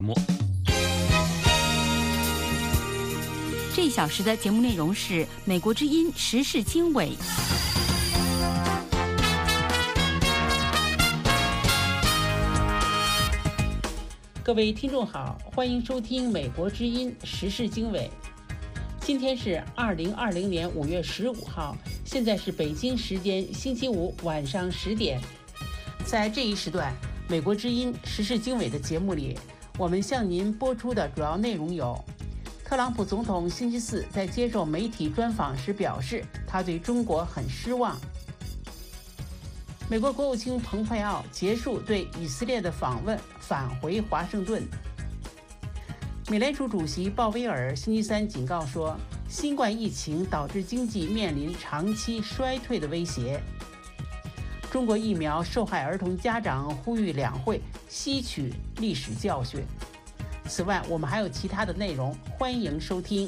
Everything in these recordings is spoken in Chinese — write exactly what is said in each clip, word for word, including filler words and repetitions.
这一小时的节目内容是美国之音时事经纬。 各位听众好，欢迎收听美国之音时事经纬。今天是二零二零年五月十五号，现在是北京时间星期五晚上十点。在这一时段，美国之音时事经纬的节目里，我们向您播出的主要内容有：特朗普总统星期四在接受媒体专访时表示，他对中国很失望。美国国务卿蓬佩奥结束对以色列的访问，返回华盛顿。美联储主席鲍威尔星期三警告说，新冠疫情导致经济面临长期衰退的威胁。中国疫苗受害儿童家长呼吁两会吸取历史教训。此外，我们还有其他的内容，欢迎收听。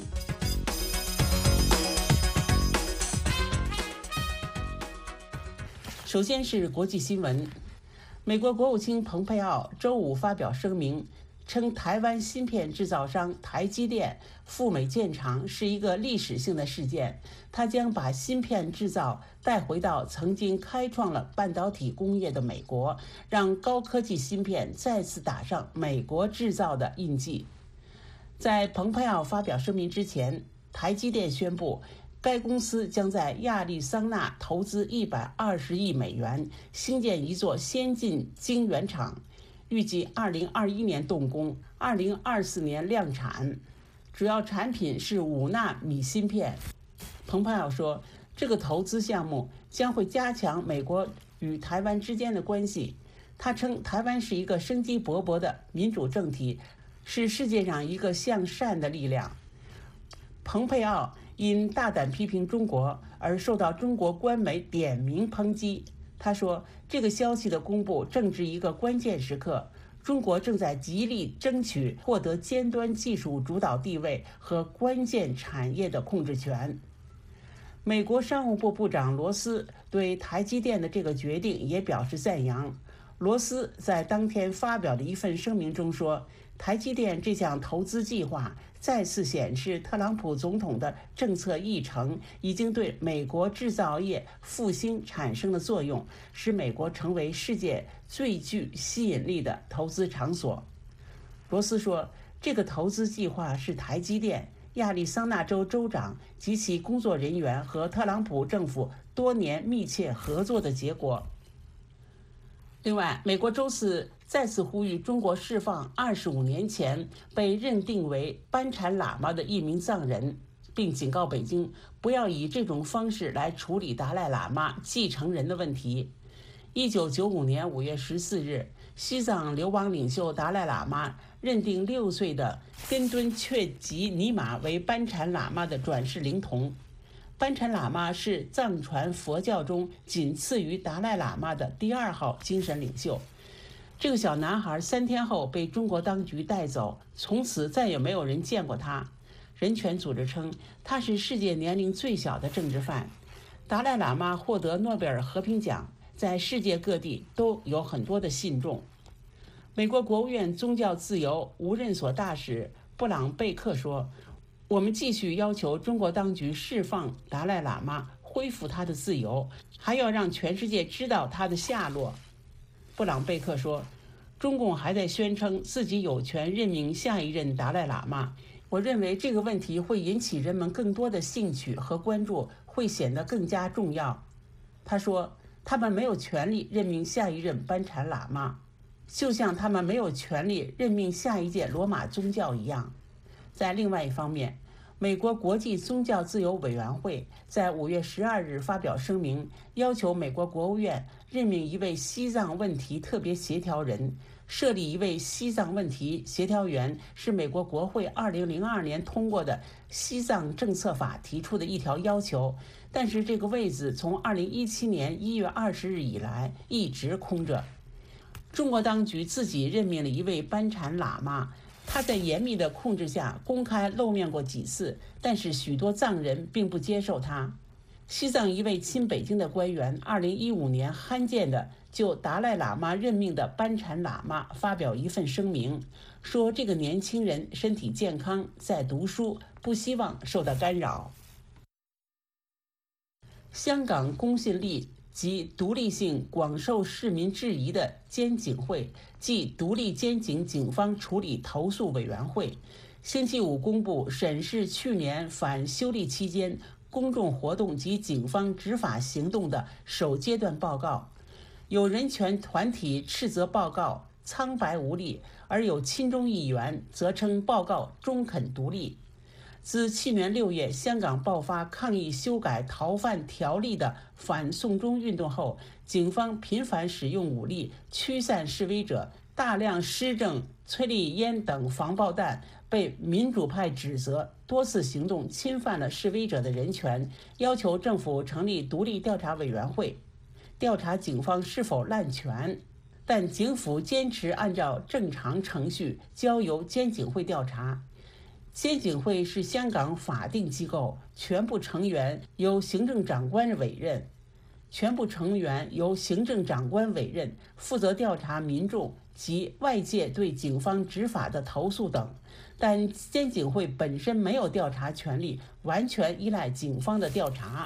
首先是国际新闻，美国国务卿蓬佩奥周五发表声明，称台湾芯片制造商台积电赴美建厂是一个历史性的事件，他将把芯片制造带回到曾经开创了半导体工业的美国，让高科技芯片再次打上美国制造的印记。在蓬佩奥发表声明之前，台积电宣布该公司将在亚利桑那投资一百二十亿美元，兴建一座先进晶圆厂，预计二零二一年动工，二零二四年量产。主要产品是五纳米芯片。蓬佩奥说，这个投资项目将会加强美国与台湾之间的关系。他称，台湾是一个生机勃勃的民主政体，是世界上一个向善的力量。蓬佩奥因大胆批评中国而受到中国官媒点名抨击。他说，这个消息的公布正值一个关键时刻，中国正在极力争取获得尖端技术主导地位和关键产业的控制权。美国商务部部长罗斯对台积电的这个决定也表示赞扬。罗斯在当天发表的一份声明中说，台积电这项投资计划再次显示特朗普总统的政策议程已经对美国制造业复兴产生了作用，使美国成为世界最具吸引力的投资场所。罗斯说，这个投资计划是台积电、亚利桑那州州长及其工作人员和特朗普政府多年密切合作的结果。另外，美国周四再次呼吁中国释放二十五年前被认定为班禅喇嘛的一名藏人，并警告北京不要以这种方式来处理达赖喇嘛继承人的问题。一九九五年五月十四日，西藏流亡领袖达赖喇嘛认定六岁的根敦确吉尼玛为班禅喇嘛的转世灵童。班禅喇嘛是藏传佛教中仅次于达赖喇嘛的第二号精神领袖。这个小男孩三天后被中国当局带走，从此再也没有人见过他。人权组织称，他是世界年龄最小的政治犯。达赖喇嘛获得诺贝尔和平奖，在世界各地都有很多的信众。美国国务院宗教自由无任所大使布朗贝克说，我们继续要求中国当局释放达赖喇嘛，恢复他的自由，还要让全世界知道他的下落。布朗贝克说，中共还在宣称自己有权任命下一任达赖喇嘛。我认为这个问题会引起人们更多的兴趣和关注，会显得更加重要。他说，他们没有权利任命下一任班禅喇嘛，就像他们没有权利任命下一届罗马宗教一样。在另外一方面，美国国际宗教自由委员会在五月十二日发表声明，要求美国国务院任命一位西藏问题特别协调人。设立一位西藏问题协调员是美国国会二零零二年通过的西藏政策法提出的一条要求，但是这个位子从二零一七年一月二十日以来一直空着。中国当局自己任命了一位班禅喇嘛，他在严密的控制下公开露面过几次，但是许多藏人并不接受他。西藏一位亲北京的官员二零一五年罕见地就达赖喇嘛任命的班禅喇嘛发表一份声明，说这个年轻人身体健康，在读书，不希望受到干扰。香港公信力及独立性广受市民质疑的监警会即独立监警警方处理投诉委员会，星期五公布审视去年反修例期间公众活动及警方执法行动的首阶段报告。有人权团体斥责报告苍白无力，而有亲中议员则称报告中肯独立。自去年六月香港爆发抗议修改逃犯条例的反送中运动后，警方频繁使用武力驱散示威者，大量施政、催泪烟等防爆弹被民主派指责多次行动侵犯了示威者的人权，要求政府成立独立调查委员会，调查警方是否滥权。但警府坚持按照正常程序交由监警会调查。监警会是香港法定机构，全部成员由行政长官委任，全部成员由行政长官委任，负责调查民众及外界对警方执法的投诉等。但监警会本身没有调查权利，完全依赖警方的调查。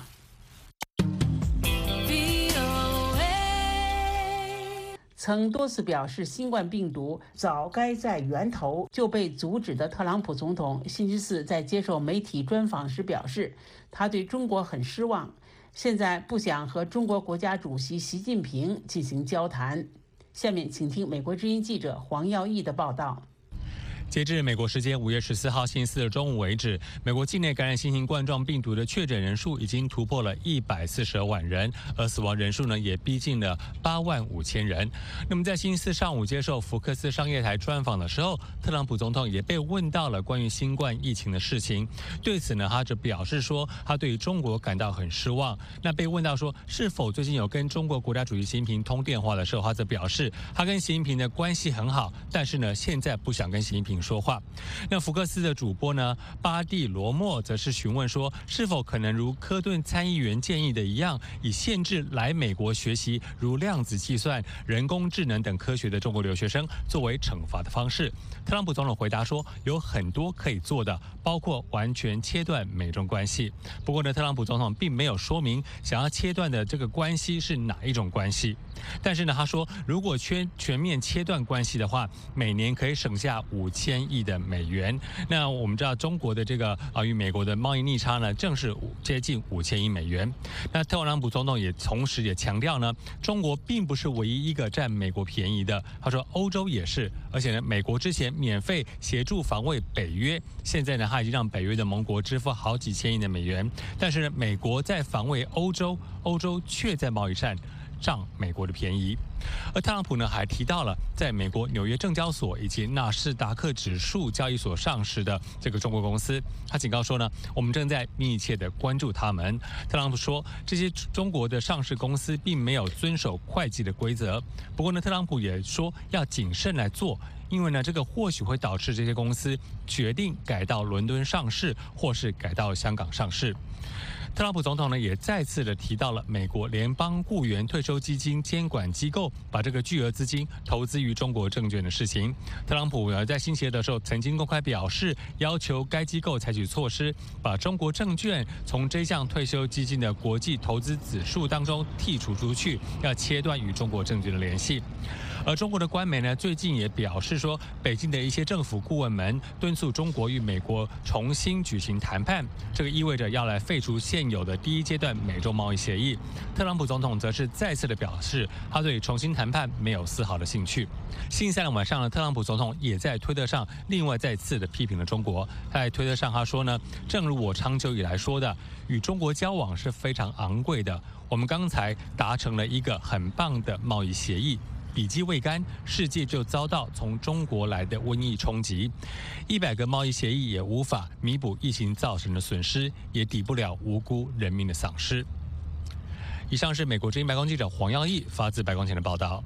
曾多次表示新冠病毒早该在源头就被阻止的特朗普总统，星期四在接受媒体专访时表示，他对中国很失望，现在不想和中国国家主席习近平进行交谈。下面请听美国之音记者黄耀义的报道。 截至美国时间五月十四号星期四的中午为止，美国境内感染新型冠状病毒的确诊人数已经突破了一百四十二万人，而死亡人数呢也逼近了八万五千人。那么在星期四上午接受福克斯商业台专访的时候，特朗普总统也被问到了关于新冠疫情的事情。对此呢，他则表示说，他对于中国感到很失望。那被问到说是否最近有跟中国国家主席习近平通电话的时候，他则表示他跟习近平的关系很好，但是呢现在不想跟习近平说话。那福克斯的主播呢巴蒂罗莫则是询问说，是否可能如科顿参议员建议的一样，以限制来美国学习如量子计算、人工智能等科学的中国留学生作为惩罚的方式。特朗普总统回答说，有很多可以做的，包括完全切断美中关系。不过呢，特朗普总统并没有说明想要切断的这个关系是哪一种关系。但是呢，他说如果全全面切断关系的话，每年可以省下五千亿的美元。那我们知道中国的这个啊与美国的贸易逆差呢，正是接近五千亿美元。那特朗普总统也同时也强调呢，中国并不是唯一一个占美国便宜的。他说欧洲也是，而且呢，美国之前免费协助防卫北约，现在呢他已经让北约的盟国支付好几千亿的美元。但是呢，美国在防卫欧洲，欧洲却在贸易战占美国的便宜。而特朗普呢还提到了在美国纽约证交所以及纳斯达克指数交易所上市的这个中国公司，他警告说呢，我们正在密切的关注他们。特朗普说，这些中国的上市公司并没有遵守会计的规则。不过呢，特朗普也说要谨慎来做，因为呢，这个或许会导致这些公司决定改到伦敦上市，或是改到香港上市。特朗普总统呢也再次的提到了美国联邦雇员退休基金监管机构把这个巨额资金投资于中国证券的事情。特朗普呢在星期二的时候曾经公开表示，要求该机构采取措施，把中国证券从这项退休基金的国际投资指数当中剔除出去，要切断与中国证券的联系。而中国的官媒呢，最近也表示说，北京的一些政府顾问们敦促中国与美国重新举行谈判，这个意味着要来废除现有的第一阶段美洲贸易协议。特朗普总统则是再次的表示，他对重新谈判没有丝毫的兴趣。星期三的晚上呢，特朗普总统也在推特上另外再次的批评了中国。他在推特上他说呢，正如我长久以来说的，与中国交往是非常昂贵的，我们刚才达成了一个很棒的贸易协议。笔记未干，世界就遭到从中国来的瘟疫冲击，一百个贸易协议也无法弥补疫情造成的损失，也抵不了无辜人民的丧失。以上是美国之音白宫记者黄耀义发自白宫前的报道。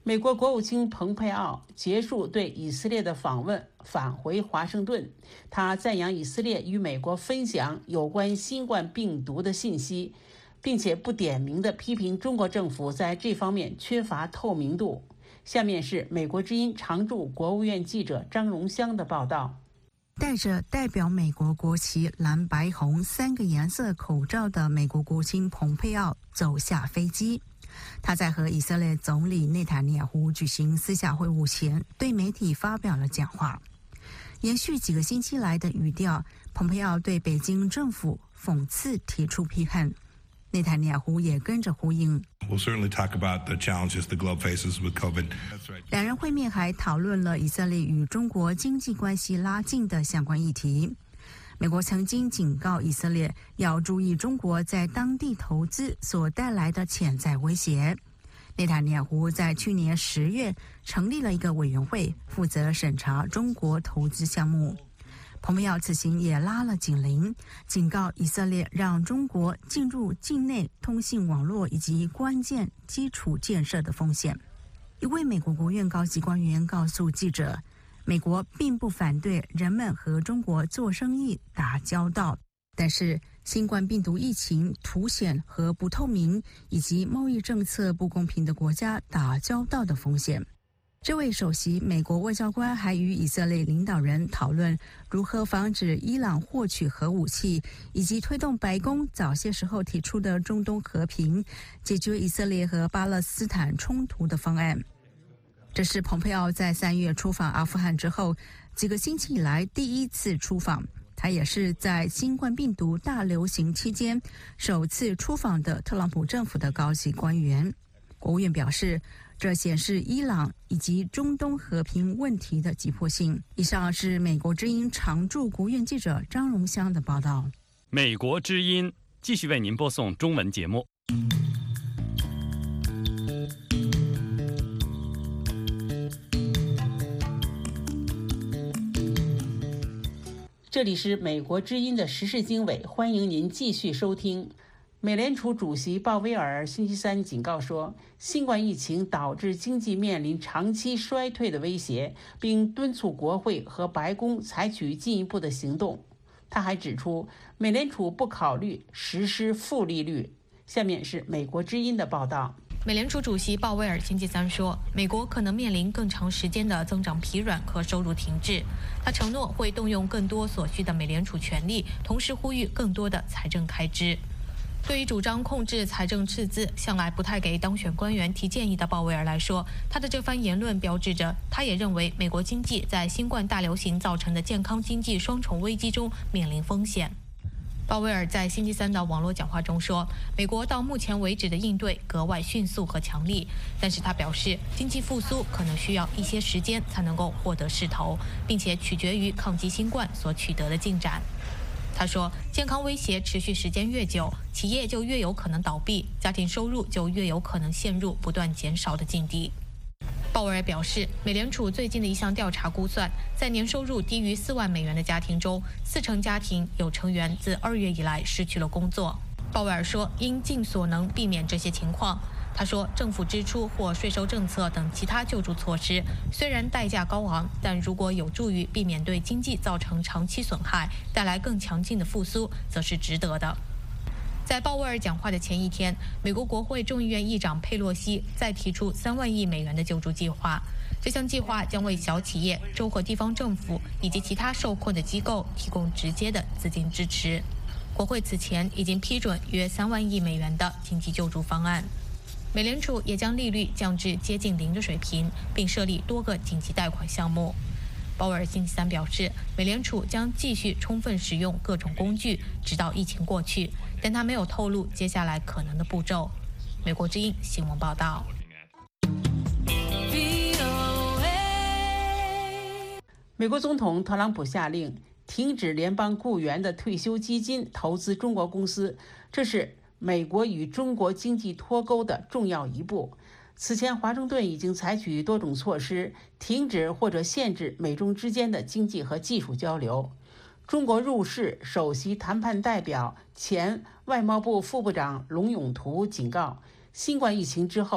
美国国务卿蓬佩奥结束对以色列的访问，返回华盛顿。他赞扬以色列与美国分享有关新冠病毒的信息，并且不点名地批评中国政府在这方面缺乏透明度。下面是美国之音常驻国务院记者张荣香的报道。 戴着代表美国国旗蓝白红三个颜色口罩的美国国务卿蓬佩奥走下飞机。他在和以色列总理内塔尼亚胡举行私下会晤前，对媒体发表了讲话。延续几个星期来的语调，蓬佩奥对北京政府讽刺提出批判。内塔尼亚胡也跟着呼应。 We'll certainly talk about the challenges the globe faces with COVID. 两人会面还讨论了以色列与中国经济关系拉近的相关议题。美国曾经警告以色列要注意中国在当地投资所带来的潜在威胁。内塔尼亚胡在去年十月成立了一个委员会，负责审查中国投资项目。蓬佩奥此行也拉了警铃，警告以色列让中国进入境内通信网络以及关键基础建设的风险。一位美国国务院高级官员告诉记者，美国并不反对人们和中国做生意打交道，但是新冠病毒疫情凸显和不透明以及贸易政策不公平的国家打交道的风险。这位首席美国外交官还与以色列领导人讨论如何防止伊朗获取核武器，以及推动白宫早些时候提出的中东和平、解决以色列和巴勒斯坦冲突的方案。这是蓬佩奥在三月出访阿富汗之后几个星期以来第一次出访，他也是在新冠病毒大流行期间首次出访的特朗普政府的高级官员。国务院表示，这显示伊朗以及中东和平问题的急迫性。以上是美国之音常驻国务院记者张荣香的报道。 美国之音继续为您播送中文节目。 这里是美国之音的时事经纬，欢迎您继续收听。美联储主席鲍威尔星期三警告说，新冠疫情导致经济面临长期衰退的威胁，并敦促国会和白宫采取进一步的行动。他还指出，美联储不考虑实施负利率。下面是美国之音的报道。 美联储主席鲍威尔星期三说，美国可能面临更长时间的增长疲软和收入停滞。他承诺会动用更多所需的美联储权力，同时呼吁更多的财政开支。对于主张控制财政赤字，向来不太给当选官员提建议的鲍威尔来说，他的这番言论标志着他也认为美国经济在新冠大流行造成的健康经济双重危机中面临风险。鲍威尔在星期三的网络讲话中说，美国到目前为止的应对格外迅速和强力，但是他表示，经济复苏可能需要一些时间才能够获得势头，并且取决于抗击新冠所取得的进展。他说，健康威胁持续时间越久，企业就越有可能倒闭，家庭收入就越有可能陷入不断减少的境地。鲍威尔表示，美联储最近的一项调查估算，在年收入低于四万美元的家庭中，四成家庭有成员自二月以来失去了工作。鲍威尔说，应尽所能避免这些情况。他说，政府支出或税收政策等其他救助措施虽然代价高昂，但如果有助于避免对经济造成长期损害，带来更强劲的复苏，则是值得的。在鲍威尔讲话的前一天，美国国会众议院议长佩洛西再提出三万亿美元的救助计划。这项计划将为小企业、州和地方政府以及其他受困的机构提供直接的资金支持。国会此前已经批准约三万亿美元的经济救助方案。美联储也将利率降至接近零的水平，并设立多个紧急贷款项目。鲍威尔星期三表示，美联储将继续充分使用各种工具，直到疫情过去，但他没有透露接下来可能的步骤。美国之音新闻报道。 美国总统特朗普下令停止联邦雇员的退休基金投资中国公司，这是美国与中国经济脱钩的重要一步。此前，华盛顿已经采取多种措施，停止或者限制美中之间的经济和技术交流。中国入世首席谈判代表、前外贸部副部长龙永图警告，新冠疫情之后，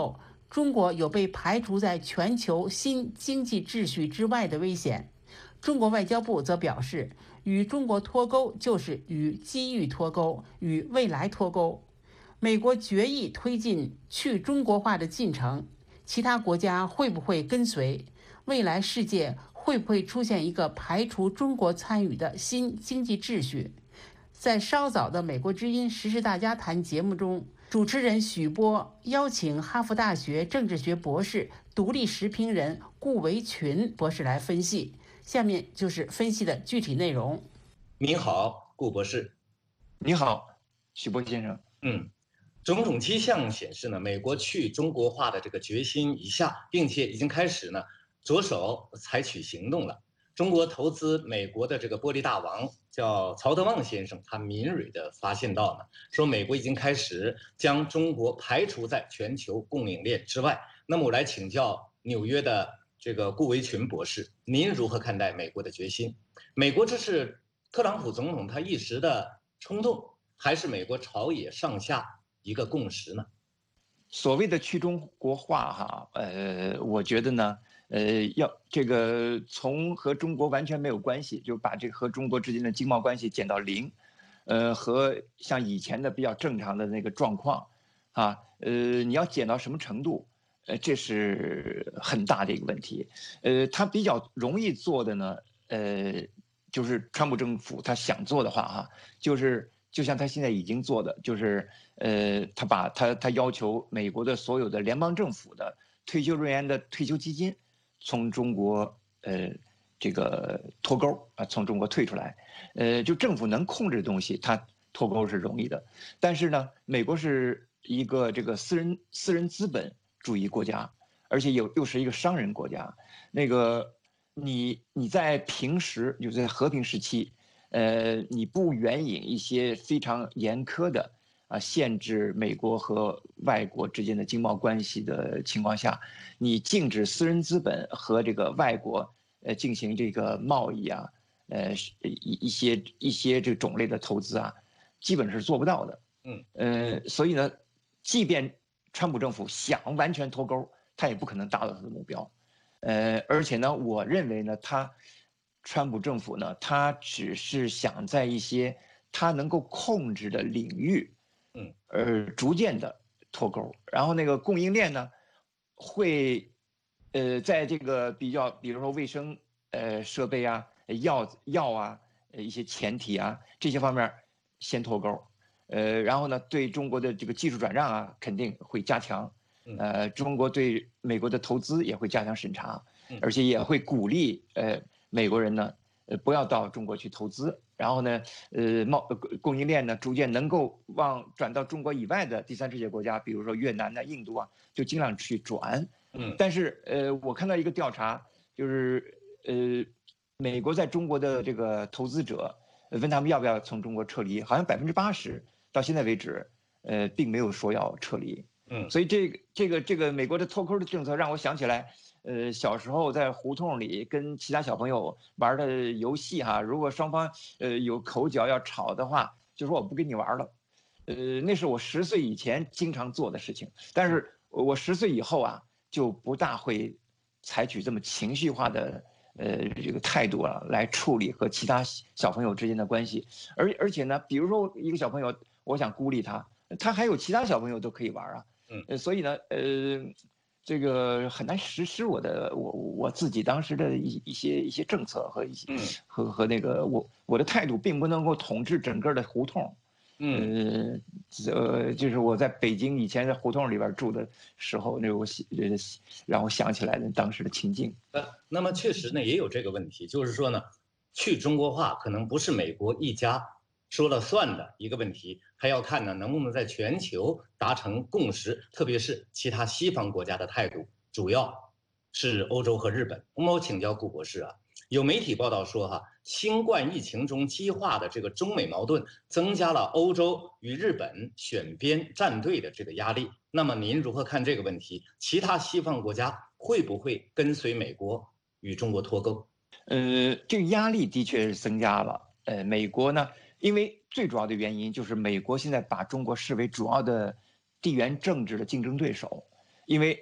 中国有被排除在全球新经济秩序之外的危险。中国外交部则表示，与中国脱钩就是与机遇脱钩，与未来脱钩。美国决意推进去中国化的进程，其他国家会不会跟随？未来世界会不会出现一个排除中国参与的新经济秩序？在稍早的美国之音时事大家谈节目中，主持人许波邀请哈佛大学政治学博士、独立时评人顾维群博士来分析。下面就是分析的具体内容。 您好，顾博士。 你好，许波先生。 嗯，种种迹象显示呢，美国去中国化的这个决心已下，并且已经开始呢着手采取行动了。中国投资美国的这个玻璃大王叫曹德旺先生，他敏锐地发现到呢，说美国已经开始将中国排除在全球供应链之外。那么我来请教纽约的这个顾维群博士，您如何看待美国的决心？美国这是特朗普总统他一时的冲动，还是美国朝野上下一个共识呢？ 所谓的去中国化哈，呃，我觉得呢，呃，要这个从和中国完全没有关系，就把这个和中国之间的经贸关系减到零，呃，和像以前的比较正常的那个状况，啊，呃，你要减到什么程度？呃，这是很大的一个问题。呃，他比较容易做的呢，呃，就是川普政府他想做的话哈，就是就像他现在已经做的，就是呃，他把他他要求美国的所有的联邦政府的退休人员的退休基金从中国呃这个脱钩啊，从中国退出来。呃，就政府能控制的东西，它脱钩是容易的。但是呢，美国是一个这个私人私人资本主义国家，而且又又是一个商人国家。那个你你在平时就在和平时期，呃，你不援引一些非常严苛的啊限制美国和外国之间的经贸关系的情况下，你禁止私人资本和这个外国呃进行这个贸易啊，呃一一些一些这种类的投资啊，基本是做不到的。 嗯呃，所以呢，即便川普政府想完全脱钩，他也不可能达到他的目标。呃，而且呢，我认为呢，他川普政府呢，他只是想在一些他能够控制的领域， 嗯， 而逐渐的脱钩。然后那个供应链呢，会，呃，在这个比较，比如说卫生呃设备啊、药药啊、一些前提啊这些方面先脱钩。呃，然后呢，对中国的这个技术转让啊，肯定会加强。呃，中国对美国的投资也会加强审查，而且也会鼓励呃美国人呢，呃不要到中国去投资。然后呢，呃贸供应链呢逐渐能够往转到中国以外的第三世界国家，比如说越南呐、印度啊，就尽量去转。 嗯， 但是呃，我看到一个调查，就是呃，美国在中国的这个投资者问他们要不要从中国撤离，好像百分之八十。到现在为止，呃，并没有说要撤离。 嗯， 所以这个这个这个美国的脱钩的政策让我想起来，呃，小时候在胡同里跟其他小朋友玩的游戏哈，如果双方呃有口角要吵的话，就说我不跟你玩了。呃，那是我十岁以前经常做的事情，但是我十岁以后啊，就不大会采取这么情绪化的呃这个态度啊来处理和其他小朋友之间的关系。而而且呢，比如说一个小朋友，我想孤立他，他还有其他小朋友都可以玩啊。嗯，所以呢，呃，这个很难实施我的我我自己当时的一一些一些政策和一些、嗯、和和那个我我的态度并不能够统治整个的胡同。嗯，呃，就是我在北京以前在胡同里边住的时候，那我呃让我想起来的当时的情境。 呃，那么确实呢也有这个问题，就是说呢，去中国化可能不是美国一家说了算的一个问题，还要看呢能不能在全球达成共识，特别是其他西方国家的态度，主要是欧洲和日本。那么我请教顾博士啊，有媒体报道说哈，新冠疫情中激化的这个中美矛盾，增加了欧洲与日本选边站队的这个压力。那么您如何看这个问题？其他西方国家会不会跟随美国与中国脱钩？ 呃，这个压力的确是增加了。呃，美国呢？因为最主要的原因就是美国现在把中国视为主要的地缘政治的竞争对手，因为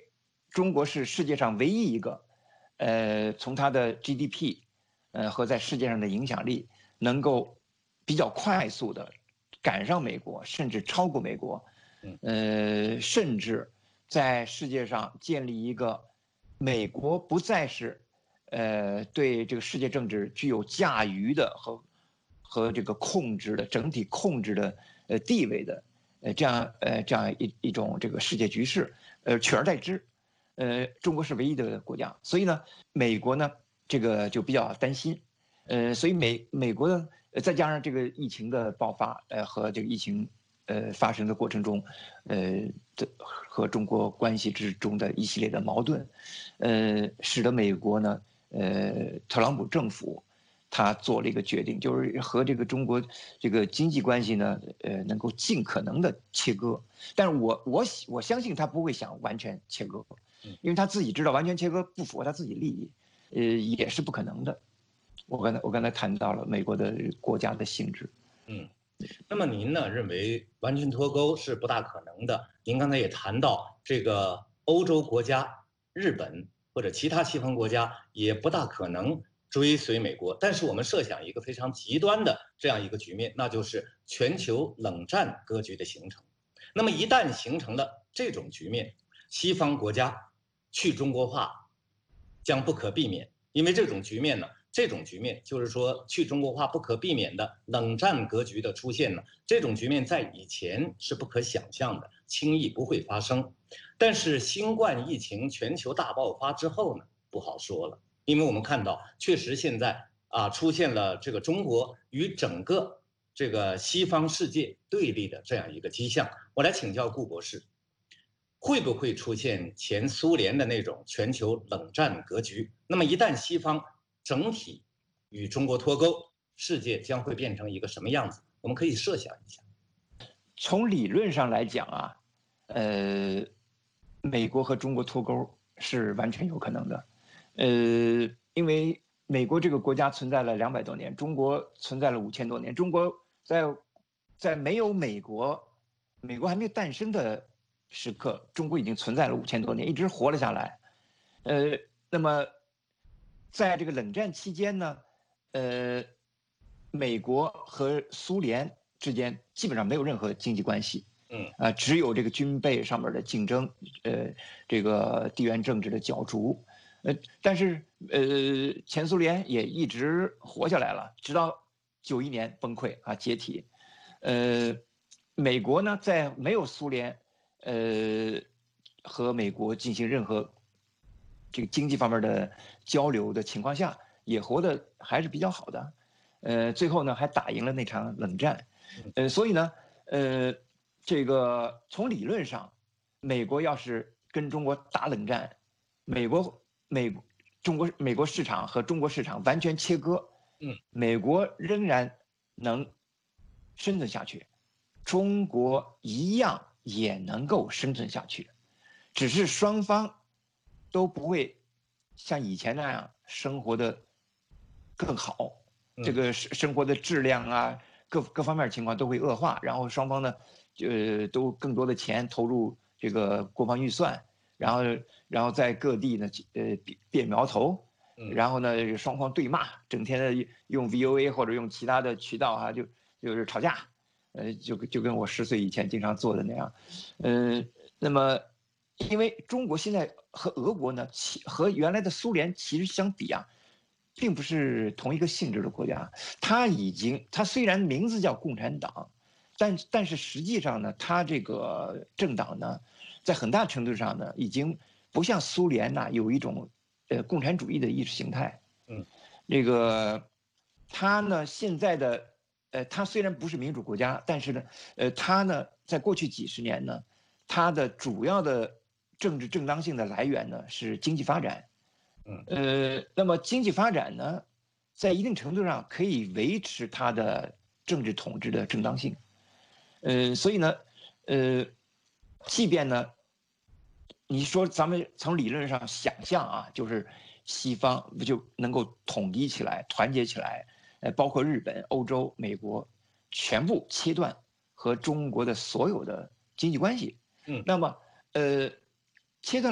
中国是世界上唯一一个，呃，从它的 G D P， 呃和在世界上的影响力，能够比较快速的赶上美国，甚至超过美国，呃，甚至在世界上建立一个美国不再是，呃，对这个世界政治具有驾驭的和和这个控制的整体控制的呃地位的，呃这样呃这样一一种这个世界局势，呃取而代之。呃，中国是唯一的国家，所以呢，美国呢，这个就比较担心，呃，所以美美国呢，再加上这个疫情的爆发，呃，和这个疫情呃发生的过程中，呃，的和中国关系之中的一系列的矛盾，呃，使得美国呢，呃，特朗普政府他做了一个决定，就是和这个中国这个经济关系呢，呃，能够尽可能的切割，但是我我我相信他不会想完全切割。因为他自己知道完全切割不符合他自己利益，呃，也是不可能的。我刚才我刚才谈到了美国的国家的性质， 嗯，那么您呢认为完全脱钩是不大可能的？您刚才也谈到这个欧洲国家、日本或者其他西方国家也不大可能追随美国，但是我们设想一个非常极端的这样一个局面，那就是全球冷战格局的形成。那么一旦形成了这种局面，西方国家去中国化将不可避免，因为这种局面呢，这种局面就是说去中国化不可避免的冷战格局的出现呢，这种局面在以前是不可想象的，轻易不会发生。但是新冠疫情全球大爆发之后呢，不好说了，因为我们看到确实现在啊出现了这个中国与整个这个西方世界对立的这样一个迹象。我来请教顾博士，会不会出现前苏联的那种全球冷战格局？那么一旦西方整体与中国脱钩，世界将会变成一个什么样子？我们可以设想一下。 从理论上来讲啊，呃，美国和中国脱钩是完全有可能的，呃，因为美国这个国家存在了两百多年，中国存在了五千多年，中国在在没有美国，美国还没有诞生的时刻，中国已经存在了五千多年，一直活了下来。呃，那么，在这个冷战期间呢，呃，美国和苏联之间基本上没有任何经济关系， 嗯啊、呃，只有这个军备上面的竞争，呃，这个地缘政治的角逐，呃，但是呃，前苏联也一直活下来了，直到九一年崩溃啊解体，呃，美国呢在没有苏联。呃，和美国进行任何这个经济方面的交流的情况下，也活得还是比较好的。呃，最后呢还打赢了那场冷战。呃，所以呢，呃，这个从理论上，美国要是跟中国打冷战，美国美中国美国市场和中国市场完全切割， 嗯， 美国仍然能生存下去，中国一样也能够生存下去，只是双方都不会像以前那样生活的更好，这个生活的质量啊，各各方面情况都会恶化，然后双方呢，呃，都更多的钱投入这个国防预算，然后然后在各地呢，呃，变苗头，然后呢，双方对骂，整天的用 V O A 或者用其他的渠道啊，就就是吵架。呃，就就跟我十岁以前经常做的那样，嗯、呃，那么，因为中国现在和俄国呢，其和原来的苏联其实相比啊，并不是同一个性质的国家。它已经，它虽然名字叫共产党，但但是实际上呢，它这个政党呢，在很大程度上呢，已经不像苏联呐、啊、有一种呃共产主义的意识形态。 嗯， 这个它呢现在的。呃，它虽然不是民主国家，但是呢，呃，它呢，在过去几十年呢，它的主要的政治正当性的来源呢是经济发展， 嗯， 呃，那么经济发展呢，在一定程度上可以维持它的政治统治的正当性，呃，所以呢，呃，即便呢，你说咱们从理论上想象啊，就是西方不就能够统一起来、团结起来。呃，包括日本、欧洲、美国，全部切断和中国的所有的经济关系。 嗯， 那么，呃，切断了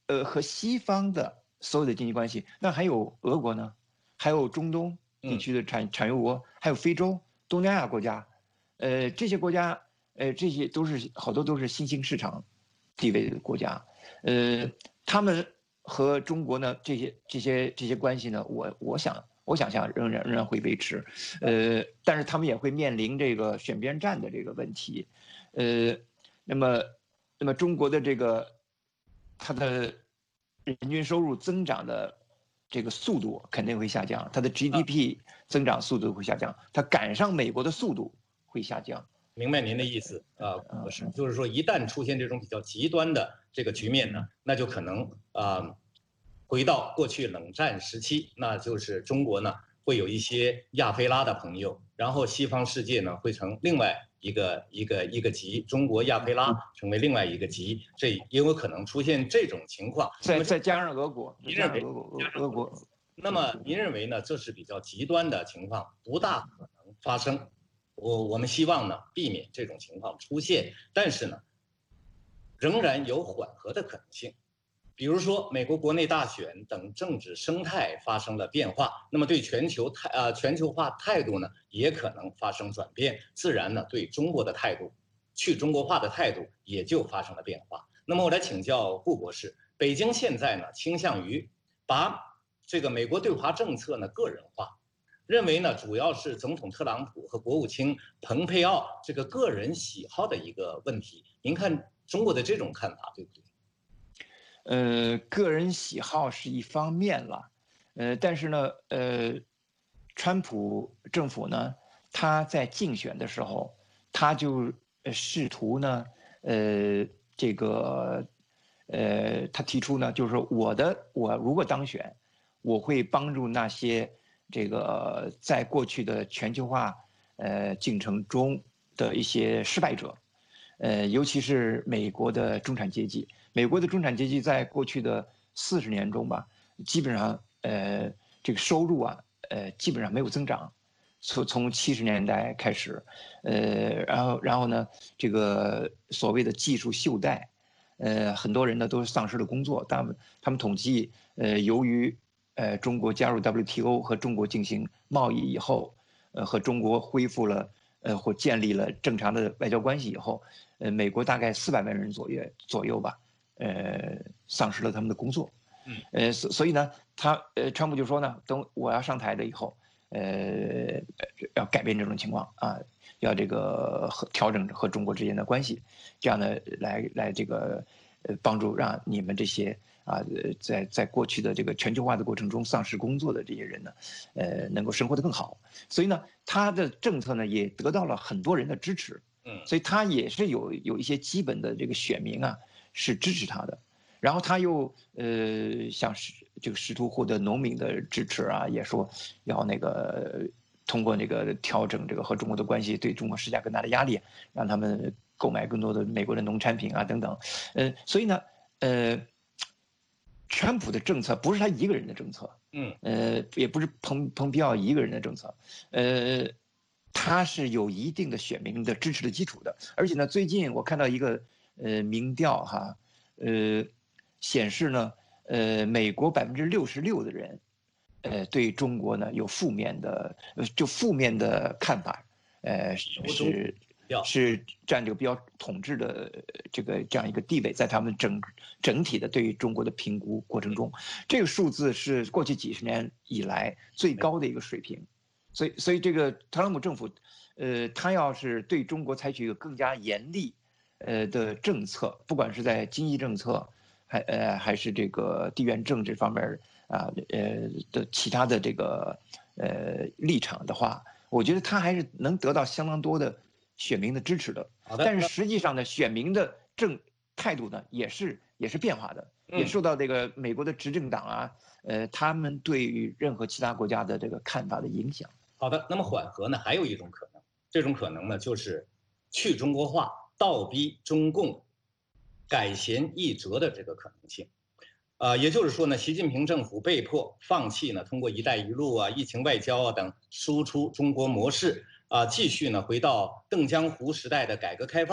呃和西方的所有的经济关系，那还有俄国呢，还有中东地区的产产油国，还有非洲、东南亚国家，呃这些国家，呃这些都是好多都是新兴市场地位的国家，呃他们和中国呢这些这些这些关系呢，我我想。我想象仍然仍然会维持，呃，但是他们也会面临这个选边站的这个问题，呃，那么，那么中国的这个它的人均收入增长的这个速度肯定会下降，它的 G D P 增长速度会下降，它赶上美国的速度会下降。 明白您的意思啊，博士，就是说一旦出现这种比较极端的这个局面呢，那就可能啊。回到过去冷战时期，那就是中国呢会有一些亚非拉的朋友，然后西方世界呢会成另外一个一个一个极，中国亚非拉成为另外一个极，这也有可能出现这种情况。 再再加上俄国， 您认为俄国俄国？ 那么您认为呢？这是比较极端的情况，不大可能发生。我我们希望呢避免这种情况出现，但是呢，仍然有缓和的可能性。比如说，美国国内大选等政治生态发生了变化，那么对全球态呃全球化态度呢也可能发生转变，自然呢对中国的态度，去中国化的态度也就发生了变化。那么我来请教顾博士，北京现在呢倾向于把这个美国对华政策呢个人化，认为呢主要是总统特朗普和国务卿蓬佩奥这个个人喜好的一个问题。您看中国的这种看法对不对？ 呃，个人喜好是一方面了，呃，但是呢，呃，川普政府呢，他在竞选的时候，他就试图呢，呃，这个，呃，他提出呢，就是说我的我如果当选，我会帮助那些这个在过去的全球化呃进程中的一些失败者，呃，尤其是美国的中产阶级。美国的中产阶级在过去的四十年中吧，基本上呃这个收入啊，呃基本上没有增长，从从七十年代开始，呃然后然后呢这个所谓的技术袖带，呃很多人呢都丧失了工作，他们他们统计，呃由于呃中国加入 W T O 和中国进行贸易以后，呃和中国恢复了呃或建立了正常的外交关系以后，呃美国大概四百万人左右左右吧。呃，丧失了他们的工作， 嗯， 呃，所所以呢，他呃，川普就说呢，等我要上台了以后，呃，要改变这种情况啊，要这个和调整和中国之间的关系，这样呢，来来这个呃帮助让你们这些啊，在在过去的这个全球化的过程中丧失工作的这些人呢，呃，能够生活得更好。所以呢，他的政策呢也得到了很多人的支持， 嗯， 所以他也是有有一些基本的这个选民啊。是支持他的，然后他又呃想试这个试图获得农民的支持啊，也说要那个通过那个调整这个和中国的关系，对中国施加更大的压力，让他们购买更多的美国的农产品啊等等，呃，所以呢，呃，川普的政策不是他一个人的政策， 嗯， 呃，也不是蓬蓬佩奥一个人的政策，呃，他是有一定的选民的支持的基础的，而且呢，最近我看到一个。呃，民调哈，呃，显示呢，呃，美国百分之六十六的人，呃，对中国呢有负面的，呃，就负面的看法，呃，是是占这个比较统治的这个这样一个地位，在他们整整体的对于中国的评估过程中，这个数字是过去几十年以来最高的一个水平，所以所以这个特朗普政府，呃，他要是对中国采取一个更加严厉。呃的政策，不管是在经济政策，还呃还是这个地缘政治方面啊，呃的其他的这个呃立场的话，我觉得他还是能得到相当多的选民的支持的。 好的， 但是实际上呢，选民的政态度呢也是也是变化的，也受到这个美国的执政党啊，呃他们对于任何其他国家的这个看法的影响。 好的，那么缓和呢，还有一种可能，这种可能呢就是去中国化。倒逼中共改弦易辙的这个可能性，呃，也就是说呢，习近平政府被迫放弃呢，通过“一带一路”啊、疫情外交啊等输出中国模式啊，继续呢回到邓江湖时代的改革开放，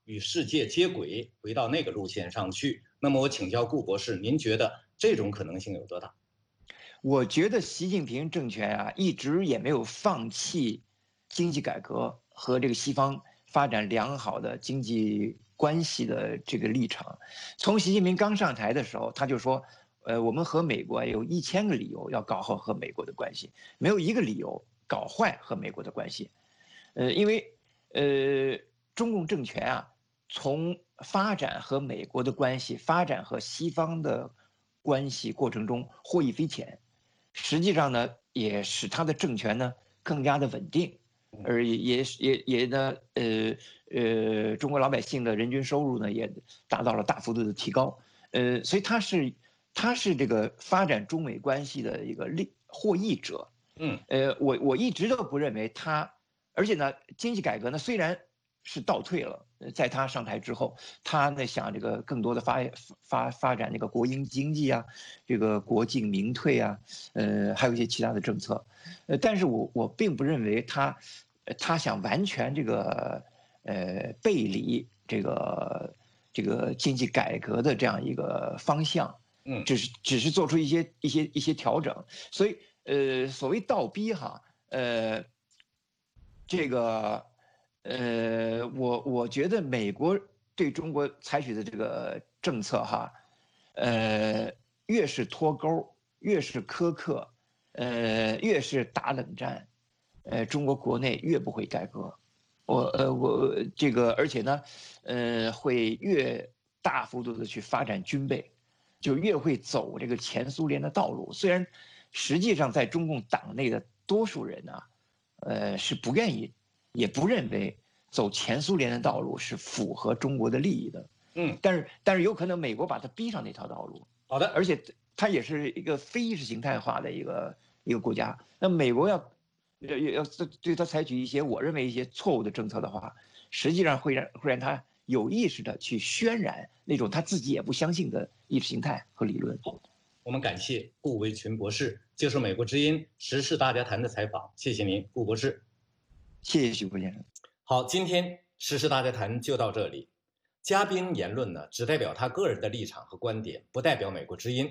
与世界接轨，回到那个路线上去。那么我请教顾博士，您觉得这种可能性有多大？ 我觉得习近平政权啊，一直也没有放弃经济改革和这个西方发展良好的经济关系的这个立场。从习近平刚上台的时候，他就说，呃，我们和美国有一千个理由要搞好和美国的关系，没有一个理由搞坏和美国的关系。呃，因为呃，中共政权啊，从发展和美国的关系、发展和西方的关系过程中获益匪浅，实际上呢，也使他的政权呢更加的稳定，而也也也也呢，呃呃，中国老百姓的人均收入呢也达到了大幅度的提高，呃，所以他是他是这个发展中美关系的一个利获益者， 嗯， 呃，我我一直都不认为他，而且呢，经济改革呢虽然是倒退了。在他上台之后，他呢想这个更多的发发发展这个国营经济啊，这个国进民退啊，呃，还有一些其他的政策，呃，但是我我并不认为他，他想完全这个呃背离这个这个经济改革的这样一个方向， 嗯， 只是只是做出一些一些一些调整，所以呃，所谓倒逼哈，呃，这个。呃，我我觉得美国对中国采取的这个政策哈，呃，越是脱钩，越是苛刻，呃，越是打冷战，呃，中国国内越不会改革，我呃我这个而且呢，呃，会越大幅度的去发展军备，就越会走这个前苏联的道路。虽然实际上在中共党内的多数人呢、啊，呃，是不愿意。也不认为走前苏联的道路是符合中国的利益的， 嗯， 但是但是有可能美国把他逼上那条道路。 好的， 而且它也是一个非意识形态化的一个一个国家。那美国要要要对他采取一些我认为一些错误的政策的话，实际上会让会让他有意识的去渲染那种他自己也不相信的意识形态和理论。 我们感谢顾维群博士接受美国之音时事大家谈的采访，谢谢您，顾博士。 谢谢徐博先生。 好，今天时事大家谈就到这里。嘉宾言论呢，只代表他个人的立场和观点，不代表美国之音。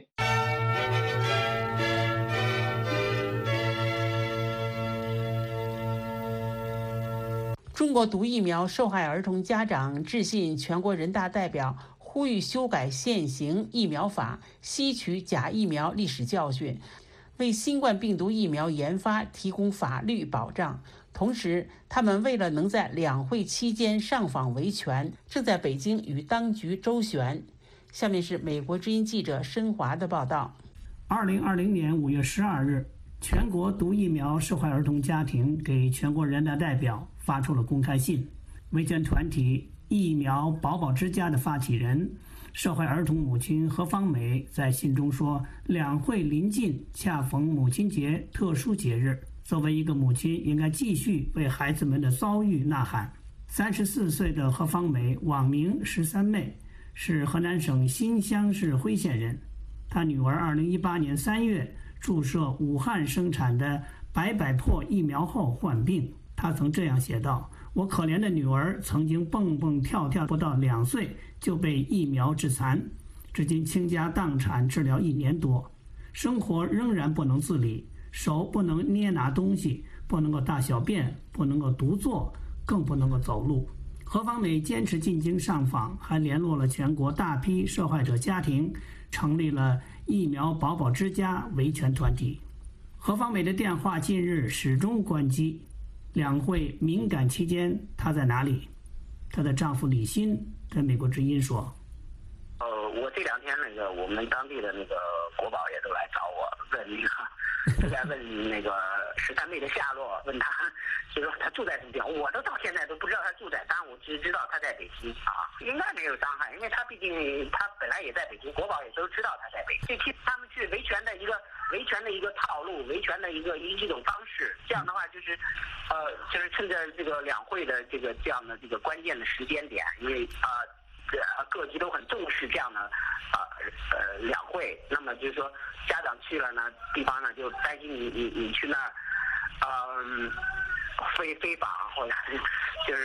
中国毒疫苗受害儿童家长致信全国人大代表，呼吁修改现行疫苗法，吸取假疫苗历史教训，为新冠病毒疫苗研发提供法律保障。同时，他们为了能在两会期间上访维权，正在北京与当局周旋。下面是美国之音记者申华的报道。 二零二零年五月十二日，全国毒疫苗受害儿童家庭给全国人大代表发出了公开信。维权团体疫苗宝宝之家的发起人、受害儿童母亲何芳美在信中说，两会临近，恰逢母亲节特殊节日，作为一个母亲，应该继续为孩子们的遭遇呐喊。三十四岁的何芳美，网名十三妹，是河南省新乡市辉县人。她女儿二零一八年三月注射武汉生产的百百破疫苗后患病。她曾这样写道：我可怜的女儿曾经蹦蹦跳跳，不到两岁就被疫苗致残，至今倾家荡产治疗一年多，生活仍然不能自理，手不能捏拿东西，不能够大小便，不能够独坐，更不能够走路。何芳美坚持进京上访，还联络了全国大批受害者家庭，成立了疫苗宝宝之家维权团体。何芳美的电话近日始终关机，两会敏感期间她在哪里？她的丈夫李欣跟美国之音说： 呃，我这两天那个我们当地的那个国保也都来找我，问那个就在问那个十三妹的下落，问他就说他住在什么地方，我都到现在都不知道他住在，当然我只知道他在北京啊，应该没有伤害，因为他毕竟他本来也在北京，国保也都知道他在北京，这其实他们是维权的一个维权的一个套路，维权的一个一一种方式，这样的话就是，呃，就是趁着这个两会的这个这样的这个关键的时间点，因为啊。呃，各级都很重视这样的啊 呃, 呃两会，那么就是说家长去了呢，地方呢就担心你你你去那儿，嗯、呃，非非法或者就是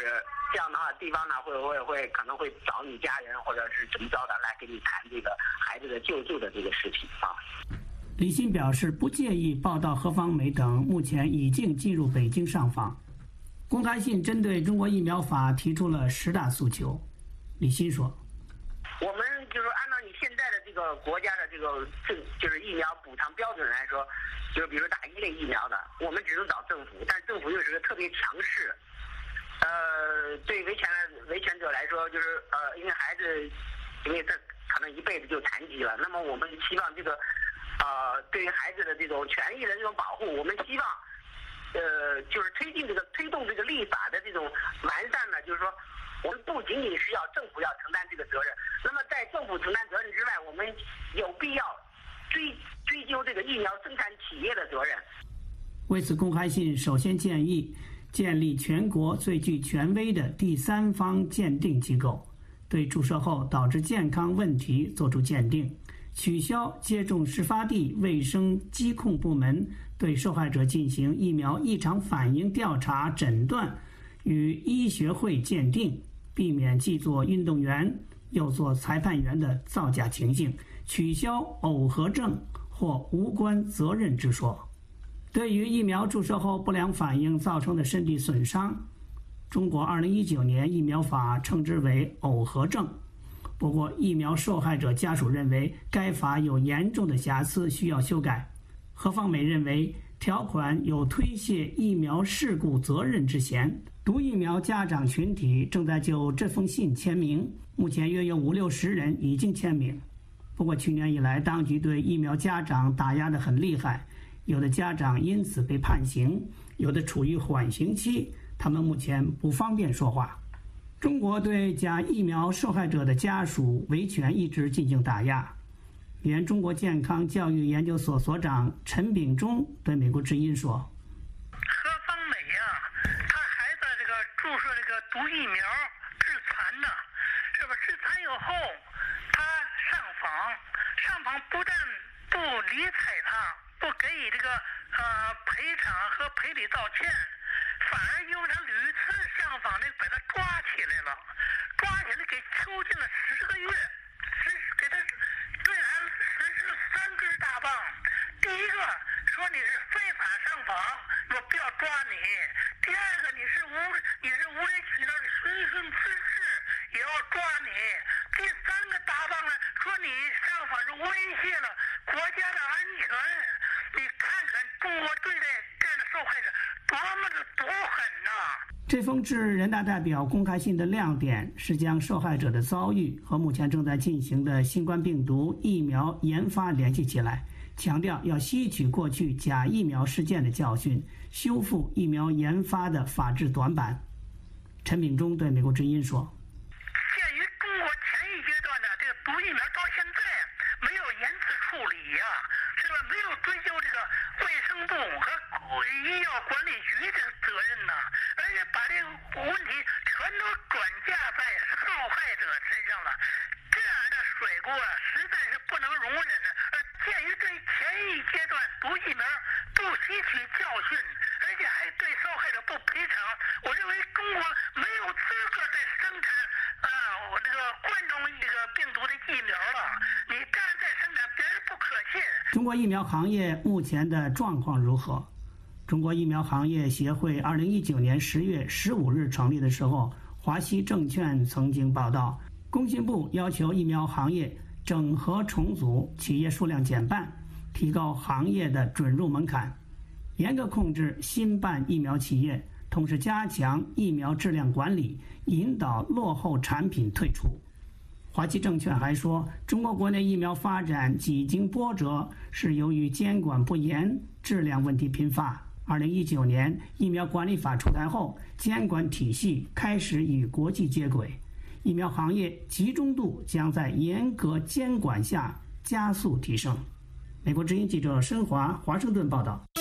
这样的话，地方呢会会会可能会找你家人或者是怎么着的来跟你谈这个孩子的救助的这个事情啊。 李欣表示不介意报道何方美等目前已经进入北京上访。公开信针对中国疫苗法提出了十大诉求。李欣说：“ 我们就是按照你现在的这个国家的这个政就是疫苗补偿标准来说，就是比如打一类疫苗的，我们只能找政府，但政府又是个特别强势。呃，对维权维权者来说，就是呃，因为孩子，因为这可能一辈子就残疾了，那么我们希望这个呃，对于孩子的这种权益的这种保护，我们希望。”呃，就是推进这个推动这个立法的这种完善呢，就是说，我们不仅仅是要政府要承担这个责任，那么在政府承担责任之外，我们有必要追追究这个疫苗生产企业的责任。 为此，公开信首先建议建立全国最具权威的第三方鉴定机构，对注射后导致健康问题作出鉴定，取消接种事发地卫生疾控部门对受害者进行疫苗异常反应调查诊断与医学会鉴定，避免既做运动员又做裁判员的造假情形，取消耦合症或无关责任之说。对于疫苗注射后不良反应造成的身体损伤，中国二零一九年疫苗法称之为耦合症。不过，疫苗受害者家属认为该法有严重的瑕疵，需要修改。何方美认为条款有推卸疫苗事故责任之嫌。毒疫苗家长群体正在就这封信签名，目前约有五六十人已经签名。不过去年以来，当局对疫苗家长打压得很厉害，有的家长因此被判刑，有的处于缓刑期，他们目前不方便说话。中国对假疫苗受害者的家属维权一直进行打压。原中国健康教育研究所所长陈秉忠对美国之音说：“ 何方美呀、啊，他孩子这个注射这个毒疫苗致残呢，是吧？致残以后，他上访，上访不但不理睬他，不给予这个呃赔偿和赔礼道歉，反而因为他屡次上访呢，把他抓起来了，抓起来给囚禁了十个月，十给他。”对他实施三根大棒，第一个说你是非法上访，我不要抓你；第二个你是无你是无理取闹的寻衅滋事，也要抓你；第三个大棒呢，说你上访是威胁了国家的安全。你看看中国对待这样的受害者多么的毒狠呐！ 这封致人大代表公开信的亮点是将受害者的遭遇和目前正在进行的新冠病毒疫苗研发联系起来，强调要吸取过去假疫苗事件的教训，修复疫苗研发的法治短板。陈秉忠对美国之音说：“ 鉴于中国前一阶段的这个毒疫苗到现在没有严词处理呀、啊，是吧？没有追究这个卫生部和医药管理局这个责任呐、啊，而且把这个问题全都转嫁在受害者身上了，这样的水锅实在是不能容忍的。而鉴于对前一阶段毒疫苗不吸取教训，而且还对受害者不赔偿，我认为中国没有资格再生产啊，我这个冠状这个病毒的疫苗了。你这样再生产，别人不可信。” 中国疫苗行业目前的状况如何？中国疫苗行业协会二零一九年十月十五日成立的时候，华西证券曾经报道，工信部要求疫苗行业整合重组，企业数量减半，提高行业的准入门槛，严格控制新办疫苗企业，同时加强疫苗质量管理，引导落后产品退出。华西证券还说，中国国内疫苗发展几经波折，是由于监管不严，质量问题频发。二零一九年疫苗管理法出台后，监管体系开始与国际接轨，疫苗行业集中度将在严格监管下加速提升。美国之音记者申华华盛顿报道。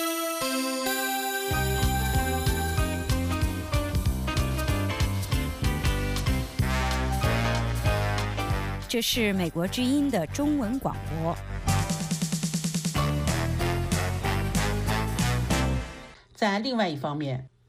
这是美国之音的中文广播。 在另外一方面，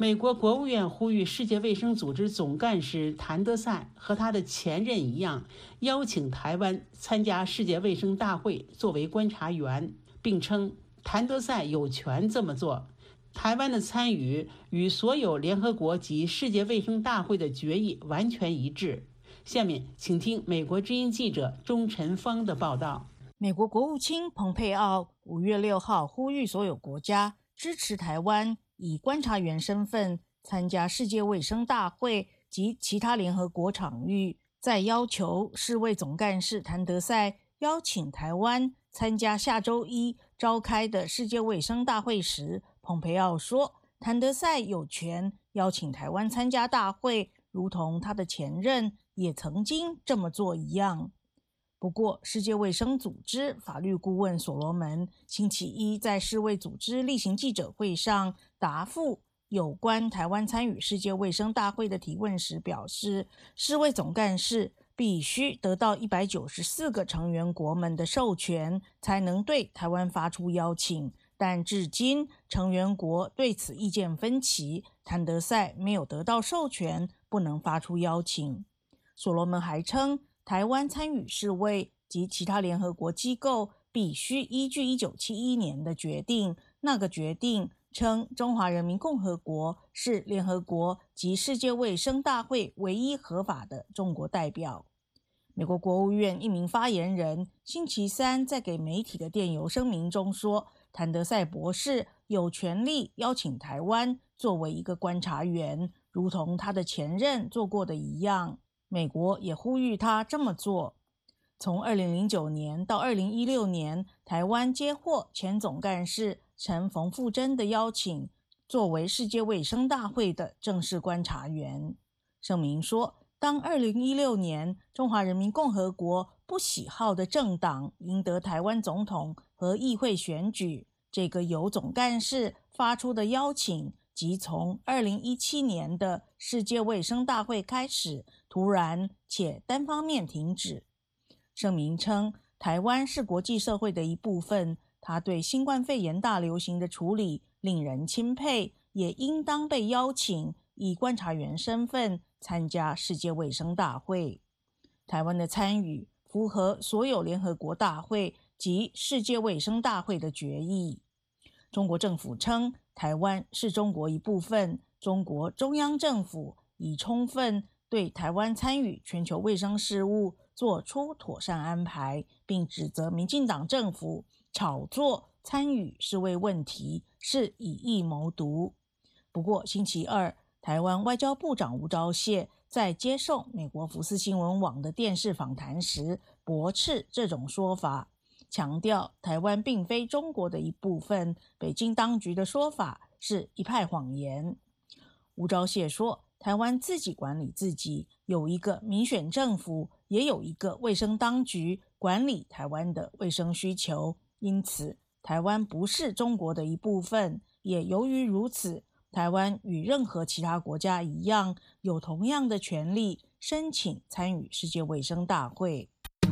美国国务院呼吁世界卫生组织总干事谭德赛和他的前任一样，邀请台湾参加世界卫生大会作为观察员，并称谭德赛有权这么做。台湾的参与与所有联合国及世界卫生大会的决议完全一致。下面请听美国之音记者钟晨芳的报道。 美国国务卿蓬佩奥五月六号呼吁所有国家支持台湾以观察员身份参加世界卫生大会及其他联合国场域，在要求世卫总干事谭德赛邀请台湾参加下周一召开的世界卫生大会时，蓬佩奥说，谭德赛有权邀请台湾参加大会，如同他的前任也曾经这么做一样。不过，世界卫生组织法律顾问所罗门星期一在世卫组织例行记者会上答复有关台湾参与世界卫生大会的提问时表示，世卫总干事必须得到一百九十四个成员国们的授权，才能对台湾发出邀请，但至今成员国对此意见分歧，谭德赛没有得到授权，不能发出邀请。所罗门还称，台湾参与世卫及其他联合国机构必须依据一九七一年的决定，那个决定称中华人民共和国是联合国及世界卫生大会唯一合法的中国代表。美国国务院一名发言人星期三在给媒体的电邮声明中说，谭德赛博士有权利邀请台湾作为一个观察员，如同他的前任做过的一样。美国也呼吁他这么做。从二零零九年到二零一六年，台湾接获前总干事陈冯富珍的邀请，作为世界卫生大会的正式观察员。声明说，当二零一六年中华人民共和国不喜好的政党赢得台湾总统和议会选举，这个由总干事发出的邀请即从二零一七年的世界卫生大会开始突然且单方面停止。声明称，台湾是国际社会的一部分，他对新冠肺炎大流行的处理令人钦佩，也应当被邀请以观察员身份参加世界卫生大会。台湾的参与符合所有联合国大会及世界卫生大会的决议。中国政府称，台湾是中国一部分，中国中央政府已充分对台湾参与全球卫生事务做出妥善安排，并指责民进党政府炒作参与世卫问题是以疫谋独。不过星期二，台湾外交部长吴钊燮在接受美国福斯新闻网的电视访谈时驳斥这种说法，强调台湾并非中国的一部分，北京当局的说法是一派谎言。吴钊燮说，台湾自己管理自己，有一个民选政府，也有一个卫生当局管理台湾的卫生需求，因此台湾不是中国的一部分，也由于如此，台湾与任何其他国家一样，有同样的权利申请参与世界卫生大会。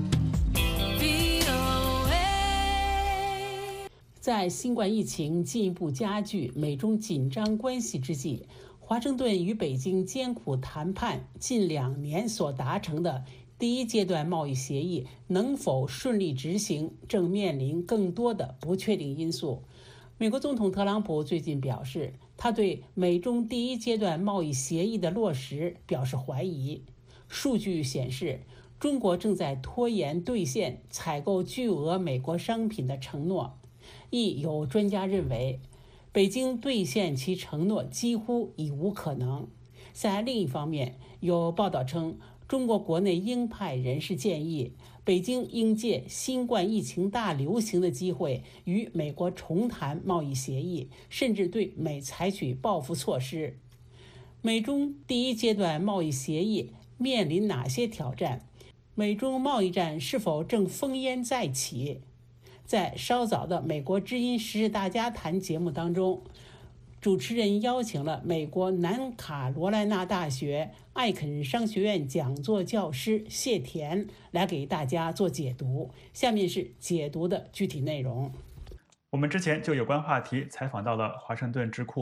在新冠疫情进一步加剧、美中紧张关系之际，华盛顿与北京艰苦谈判近两年所达成的第一阶段贸易协议能否顺利执行，正面临更多的不确定因素。美国总统特朗普最近表示，他对美中第一阶段贸易协议的落实表示怀疑。数据显示，中国正在拖延兑现采购巨额美国商品的承诺。亦有专家认为，北京兑现其承诺几乎已无可能。在另一方面，有报道称，中国国内鹰派人士建议，北京应借新冠疫情大流行的机会与美国重谈贸易协议，甚至对美采取报复措施。美中第一阶段贸易协议面临哪些挑战？美中贸易战是否正烽烟再起？在稍早的美国之音时事大家谈节目当中，主持人邀请了美国南卡罗来纳大学艾肯商学院讲座教师谢田来给大家做解读。下面是解读的具体内容。 我们之前就有关话题采访到了华盛顿智库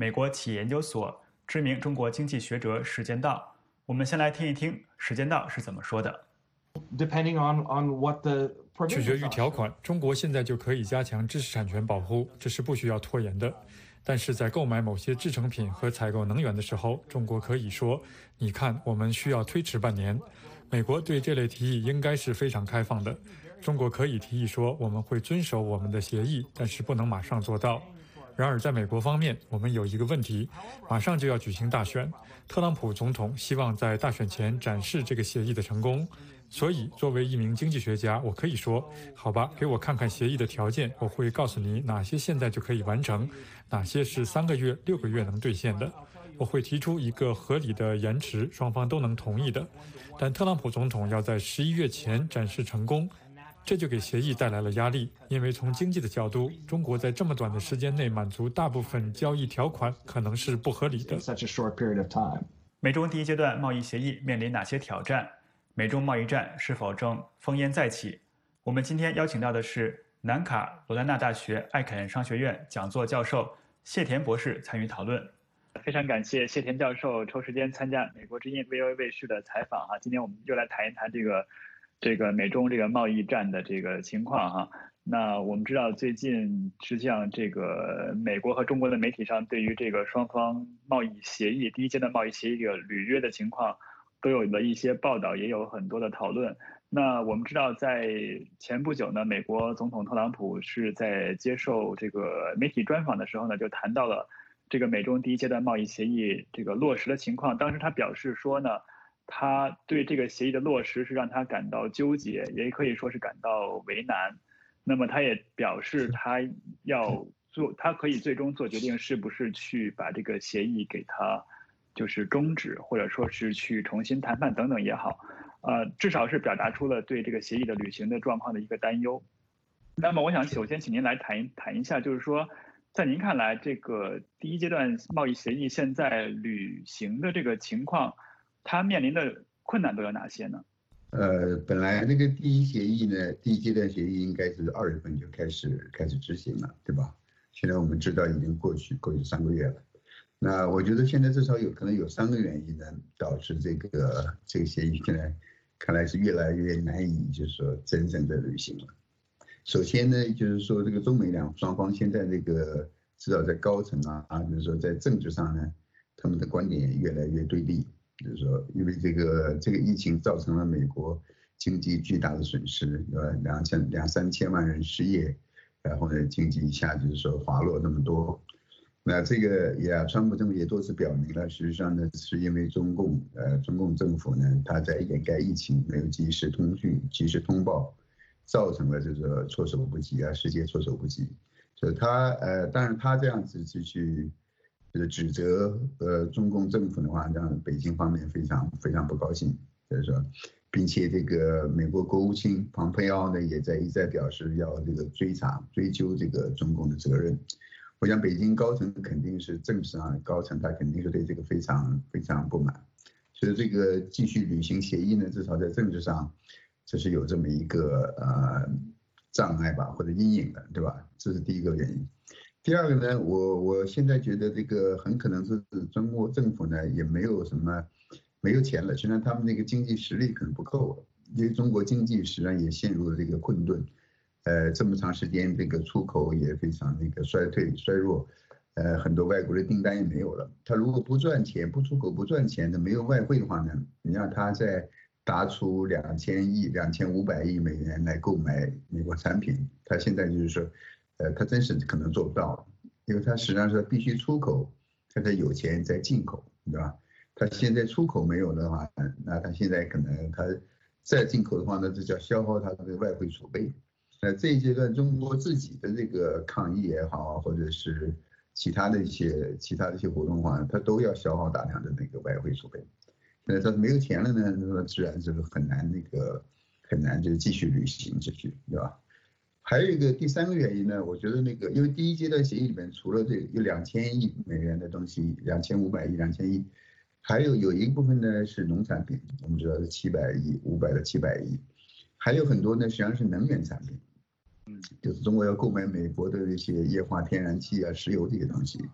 美国企业研究所知名中国经济学者史建道。我们先来听一听史建道是怎么说的。 Depending on on what the 取决于条款，中国现在就可以加强知识产权保护，这是不需要拖延的。但是在购买某些制成品和采购能源的时候，中国可以说：“你看，我们需要推迟半年。”美国对这类提议应该是非常开放的。中国可以提议说：“我们会遵守我们的协议，但是不能马上做到。”然而，在美国方面，我们有一个问题：马上就要举行大选，特朗普总统希望在大选前展示这个协议的成功。所以，作为一名经济学家，我可以说：“好吧，给我看看协议的条件，我会告诉你哪些现在就可以完成，哪些是三个月、六个月能兑现的。我会提出一个合理的延迟，双方都能同意的。但特朗普总统要在十一月前展示成功。”这就给协议带来了压力，因为从经济的角度，中国在这么短的时间内满足大部分交易条款可能是不合理的。 美中第一阶段贸易协议面临哪些挑战？美中贸易战是否正烽烟再起？我们今天邀请到的是南卡罗来纳大学艾肯商学院讲座教授谢田博士参与讨论。非常感谢谢田教授抽时间参加美国之音 V O A 卫视的采访哈，今天我们又来谈一谈这个。这个美中这个贸易战的这个情况哈，那我们知道最近实际上这个美国和中国的媒体上对于这个双方贸易协议第一阶段贸易协议这个履约的情况都有了一些报道，也有很多的讨论。那我们知道在前不久呢，美国总统特朗普是在接受这个媒体专访的时候呢，就谈到了这个美中第一阶段贸易协议这个落实的情况。当时他表示说呢，他对这个协议的落实是让他感到纠结，也可以说是感到为难。那么他也表示他要做，他可以最终做决定，是不是去把这个协议给他就是终止，或者说是去重新谈判等等也好，呃，至少是表达出了对这个协议的履行的状况的一个担忧。那么我想首先请您来谈一谈一下，就是说，在您看来，这个第一阶段贸易协议现在履行的这个情况，它面临的困难都有哪些呢？ 呃，本来那个第一协议呢，第一阶段协议应该是二月份就开始开始执行了，对吧？现在我们知道已经过去过去三个月了。那我觉得现在至少有可能有三个原因呢，导致这个这个协议现在看来是越来越难以就是说真正的履行了。首先呢，就是说这个中美两双方现在这个至少在高层啊啊，就是说在政治上呢，他们的观点越来越对立。就是说，因为这个这个疫情造成了美国经济巨大的损失，呃，两千两三千万人失业，然后呢，经济一下就是说滑落那么多。那这个也，川普政府也多次表明了，实际上呢，是因为中共呃中共政府呢，他在掩盖疫情，没有及时通讯、及时通报，造成了这个措手不及啊，世界措手不及。所以他呃，当然他这样子去去。就是指责呃中共政府的话，让北京方面非常非常不高兴，就是说，并且这个美国国务卿蓬佩奥呢也在一再表示要这个追查追究这个中共的责任。我想北京高层肯定是政治上的高层，他肯定是对这个非常非常不满，所以这个继续履行协议呢，至少在政治上，这是有这么一个呃障碍吧，或者阴影的，对吧？这是第一个原因。第二个呢，我我现在觉得这个很可能是中国政府呢也没有什么没有钱了，实际上他们那个经济实力可能不够了，因为中国经济实际上也陷入了这个困顿，呃，这么长时间这个出口也非常那个衰退衰弱，呃，很多外国的订单也没有了。他如果不赚钱，不出口不赚钱的，没有外汇的话呢，你让他再打出两千亿、两千五百亿美元来购买美国产品，他现在就是说。呃，他真是可能做不到，因为他实际上是必须出口，他才有钱再进口，对吧？他现在出口没有的话，那他现在可能他再进口的话呢，这叫消耗他的外汇储备。那这一阶段中国自己的这个抗疫也好，或者是其他的一些其他的一些活动的话，他都要消耗大量的那个外汇储备。那他没有钱了呢，那么自然是很难那个很难就继续履行下去，对吧？还有一个第三个原因呢，我觉得那个，因为第一阶段协议里面除了这有两千亿美元的东西，两千五百亿、两千亿，还有有一部分呢是农产品，我们知道是七百亿、五百到七百亿，还有很多呢实际上是能源产品，嗯，就是中国要购买美国的那些液化天然气啊、石油这些东西，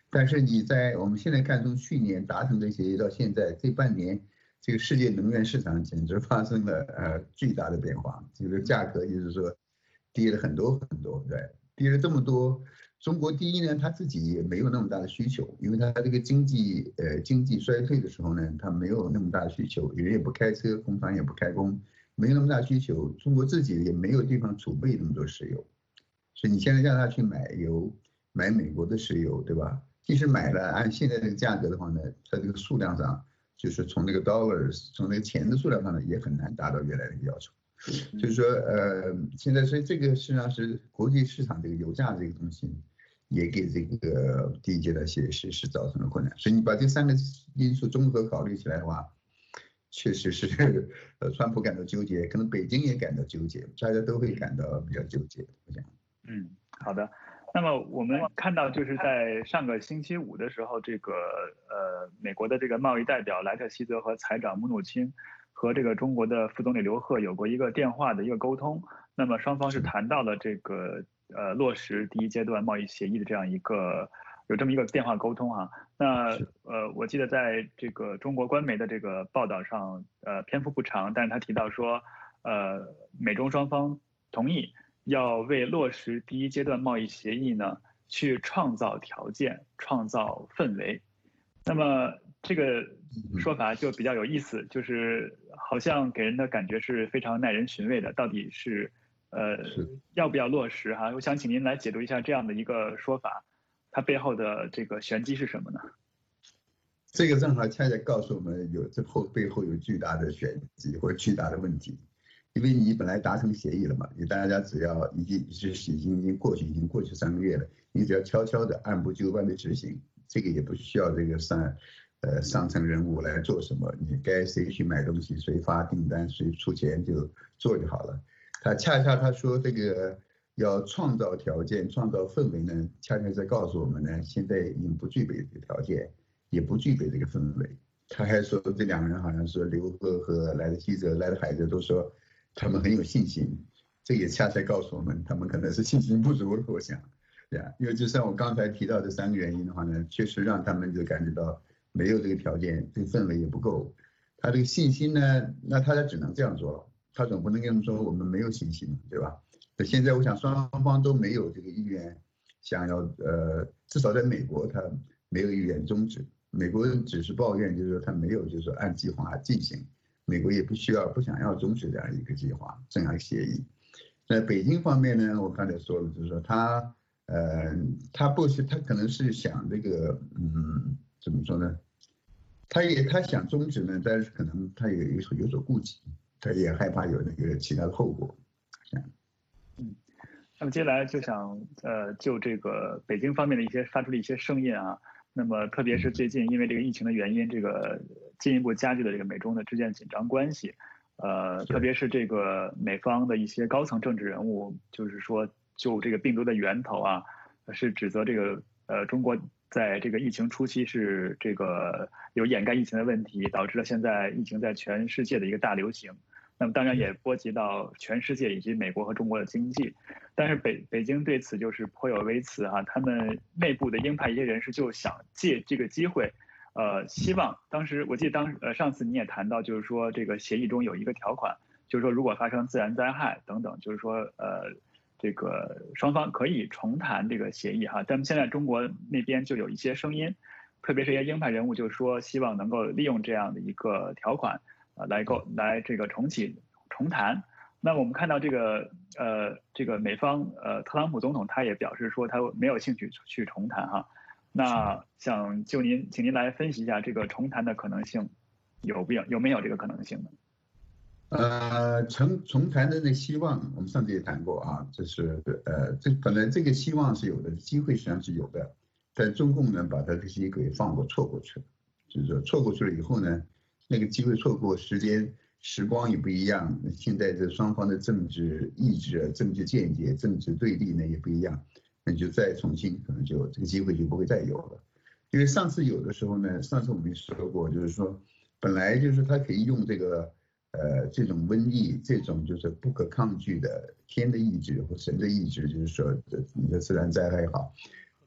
但是你在我们现在看，从去年达成的协议到现在这半年，这个世界能源市场简直发生了呃巨大的变化，这个价格就是说跌了很多很多，对，跌了这么多。中国第一呢，他自己也没有那么大的需求，因为他这个经济呃经济衰退的时候呢，他没有那么大的需求，人也不开车，工厂也不开工，没有那么大需求。中国自己也没有地方储备那么多石油，所以你现在让他去买油，买美国的石油，对吧？即使买了，按现在这个价格的话呢，在这个数量上，就是从那个 dollars 从那个钱的数量上呢，也很难达到原来的要求。就是说，呃，现在所以这个实际上是国际市场这个油价这个东西，也给这个第一阶段协议实施造成了困难。所以你把这三个因素综合考虑起来的话，确实是，呃，川普感到纠结，可能北京也感到纠结，大家都会感到比较纠结。我想， 嗯，好的。那么我们看到，就是在上个星期五的时候，这个呃，美国的这个贸易代表莱特希泽和财长穆努钦和这个中国的副总理刘鹤有过一个电话的一个沟通。那么双方是谈到了这个呃落实第一阶段贸易协议的这样一个有这么一个电话沟通啊。那呃，我记得在这个中国官媒的这个报道上，呃，篇幅不长，但是他提到说，呃，美中双方同意要为落实第一阶段贸易协议呢，去创造条件、创造氛围。那么这个说法就比较有意思，就是好像给人的感觉是非常耐人寻味的。到底是呃要不要落实哈？我想请您来解读一下这样的一个说法，它背后的这个玄机是什么呢？ 这个正好恰恰告诉我们有这后背后有巨大的玄机或巨大的问题。因为你本来达成协议了嘛，你大家只要已经是已经已经过去已经过去三个月了，你只要悄悄的按部就班的执行，这个也不需要这个上呃上层人物来做什么，你该谁去买东西，谁发订单，谁出钱就做就好了。他恰恰他说这个要创造条件、创造氛围呢，恰恰在告诉我们呢，现在已经不具备这个条件，也不具备这个氛围。他还说这两个人好像说刘鹤和莱特希泽、莱特海泽都说。他们很有信心，这也恰恰告诉我们，他们可能是信心不足了。我想，对啊，因为就像我刚才提到这三个原因的话呢，确实让他们就感觉到没有这个条件，这个氛围也不够。他这个信心呢，那他只能这样做了，他总不能跟他们说我们没有信心，对吧？现在我想双方都没有这个意愿，想要呃，至少在美国他没有意愿终止，美国人只是抱怨，就是说他没有就是说按计划进行。美国也不需要、不想要终止这样一个计划、这样一个协议。那北京方面呢，我刚才说了，就是说他，呃，他不是，他可能是想这个，嗯，怎么说呢？他也他想终止呢，但是可能他也有所有所顾忌，他也害怕有那个其他的后果。 嗯，那么接下来就想呃，就这个北京方面的一些发出的一些声音啊。那么特别是最近因为这个疫情的原因，这个进一步加剧了这个美中的之间紧张关系，呃，特别是这个美方的一些高层政治人物，就是说就这个病毒的源头啊，是指责这个呃中国在这个疫情初期是这个有掩盖疫情的问题，导致了现在疫情在全世界的一个大流行。那么当然也波及到全世界以及美国和中国的经济，但是北北京对此就是颇有微词哈、啊，他们内部的鹰派一些人士就想借这个机会，呃，希望当时我记得当呃上次你也谈到，就是说这个协议中有一个条款，就是说如果发生自然灾害等等，就是说呃这个双方可以重谈这个协议哈、啊，但现在中国那边就有一些声音，特别是一些鹰派人物就说希望能够利用这样的一个条款。呃，来够来这个重启重谈。那我们看到这个呃这个美方呃特朗普总统他也表示说他没有兴趣去重谈哈。那想就您请您来分析一下这个重谈的可能性有没有有没有这个可能性呢？ 呃，重重谈的那希望，我们上次也谈过啊，就是呃这本来这个希望是有的，机会实际上是有的，但中共呢把它这些给放过错过去了，就是说错过去了以后呢。那个机会错过，时间时光也不一样。现在这双方的政治意志、政治见解、政治对立呢也不一样，那就再重新可能就这个机会就不会再有了。因为上次有的时候呢，上次我们说过，就是说本来就是他可以用这个呃这种瘟疫，这种就是不可抗拒的天的意志或神的意志，就是说你的自然灾害也好，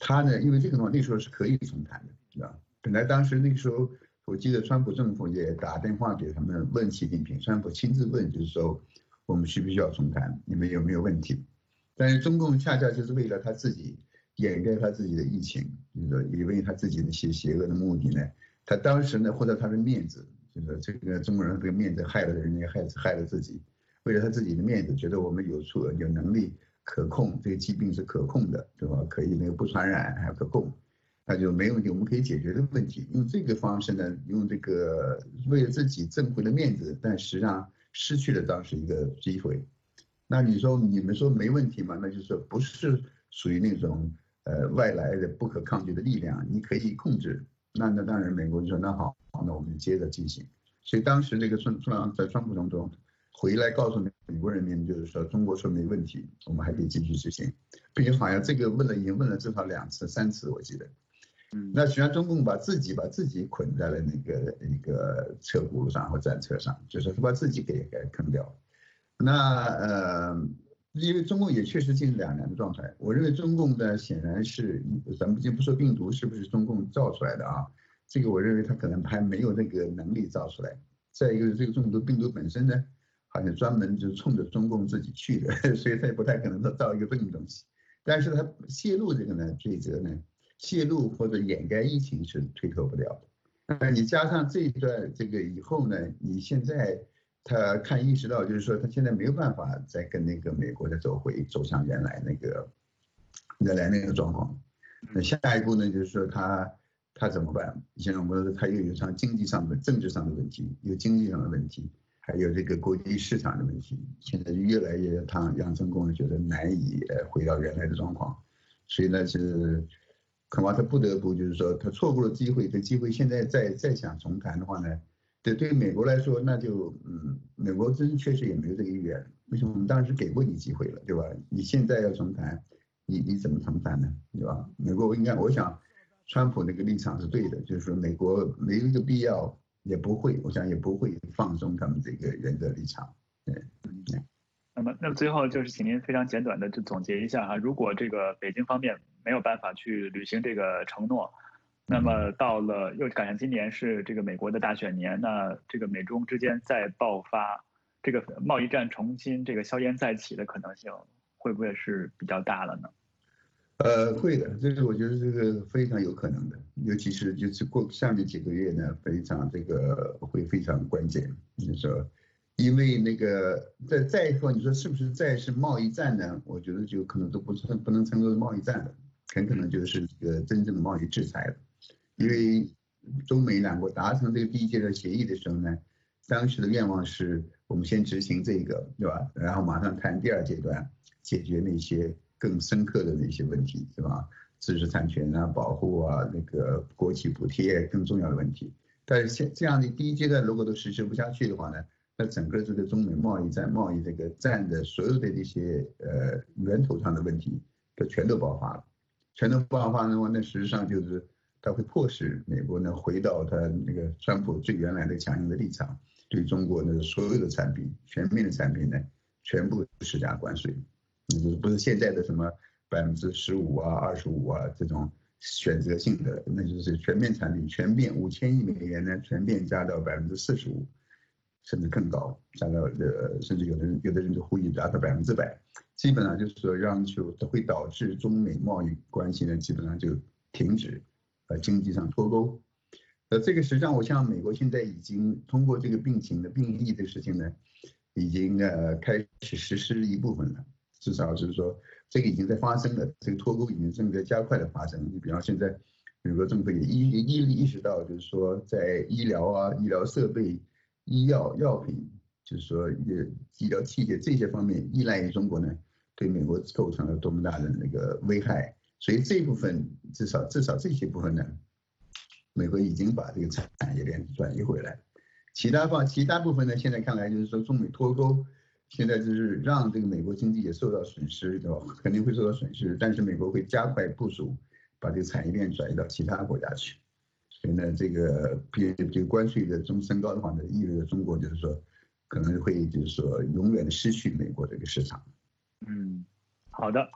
他呢，因为这个的话那时候是可以重谈的，知道？本来当时那个时候，我记得川普政府也打电话给他们问习近平，川普亲自问，就是说我们需不需要重谈，你们有没有问题？但是中共恰恰就是为了他自己掩盖他自己的疫情，就是说也为他自己的一些邪恶的目的呢，他当时呢或者他的面子，就是这个中国人这个面子害了人家，害害了自己，为了他自己的面子，觉得我们有处有能力可控，这个疾病是可控的，对吧？可以那个不传染还可控。那就没问题，我们可以解决的问题。用这个方式呢，用这个为了自己挣回了面子，但实际上失去了当时一个机会。那你说你们说没问题吗？那就是说不是属于那种呃外来的不可抗拒的力量，你可以控制。那那当然，美国就说那好，那我们接着进行。所以当时这个川川在川普总统回来告诉美国人民，就是说中国说没问题，我们还可以继续执行，并且好像这个问了已经问了至少两次、三次，我记得。那实际上中共把自己把自己捆在了那个一个车轱辘上或战车上，就是他把自己给给坑掉。那呃，因为中共也确实进入两难的状态。我认为中共呢显然是，咱们先不说病毒是不是中共造出来的啊，这个我认为他可能还没有那个能力造出来。再一个，这个中毒病毒本身呢，好像专门就是冲着中共自己去的，所以他也不太可能造一个这种东西。但是他泄露这个呢，罪责呢？泄露或者掩盖疫情是推脱不了的。那你加上这一段这个以后呢，你现在他看意识到，就是说他现在没有办法再跟那个美国再走回走向原来那个原来那个状况。那下一步呢，就是说他他怎么办？现在我们他又有上经济上的、政治上的问题，有经济上的问题，还有这个国际市场的问题。现在越来越让让中共觉得难以呃回到原来的状况，所以呢是。恐怕他不得不就是说，他错过了机会，这机会现在再再想重谈的话呢，对对美国来说，那就嗯，美国真确实也没有这个意愿。为什么我们当时给过你机会了，对吧？你现在要重谈，你你怎么重谈呢，对吧？美国应该，我想，川普那个立场是对的，就是说美国没有这个必要，也不会，我想也不会放松他们这个原则立场。对，嗯。 那么，那么最后就是请您非常简短的就总结一下哈，如果这个北京方面没有办法去履行这个承诺，那么到了又赶上今年是这个美国的大选年，那这个美中之间再爆发这个贸易战，重新这个硝烟再起的可能性，会不会是比较大了呢？ 呃，会的，这个我觉得这个非常有可能的，尤其是就是过下面几个月呢，非常这个会非常关键，就是说。因为那个再再一个，你说是不是再是贸易战呢？我觉得就可能都不是不能称作贸易战了，很可能就是一个真正的贸易制裁了。因为中美两国达成这个第一阶段协议的时候呢，当时的愿望是我们先执行这个，对吧？然后马上谈第二阶段，解决那些更深刻的那些问题，对吧？知识产权啊、保护啊、那个国企补贴更重要的问题。但是现这样的第一阶段如果都实施不下去的话呢？那整个这个中美贸易战、贸易这个战的所有的这些呃源头上的问题，都全都爆发了。全都爆发的话，那实际上就是它会迫使美国呢回到它那个川普最原来的强硬的立场，对中国的所有的产品、全面的产品呢，全部施加关税，就是不是现在的什么百分之十五啊、二十五啊这种选择性的，那就是全面产品全变五千亿美元呢，全变加到百分之四十五。甚至更高，加到呃，甚至有的人有的人就呼吁达到百分之百，基本上就是说让求会导致中美贸易关系呢基本上就停止，呃，经济上脱钩。呃，这个实际上我想美国现在已经通过这个病情的病疫的事情呢，已经呃开始实施一部分了，至少就是说这个已经在发生了，这个脱钩已经正在加快的发生。你比方现在美国政府也意意意识到，就是说在医疗啊、医疗设备。医药药品，就是说也医疗器械这些方面依赖于中国呢，对美国构成了多么大的那个危害。所以这部分至少至少这些部分呢，美国已经把这个产业链转移回来。其他方其他部分呢，现在看来就是说中美脱钩，现在就是让这个美国经济也受到损失，对吧？肯定会受到损失，但是美国会加快部署，把这个产业链转移到其他国家去。所以呢，这个比这个关税的中升高的话呢，意味着中国就是说可能会就是说永远的失去美国这个市场。 嗯，好的，